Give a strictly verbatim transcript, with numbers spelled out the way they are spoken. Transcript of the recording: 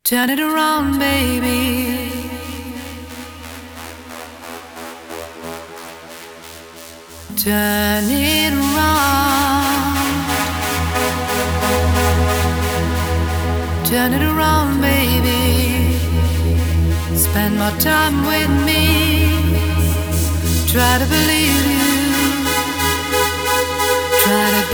Turn it around, baby. Turn it around. Turn it around, baby. Spend more time with me. Try to believe you. Try to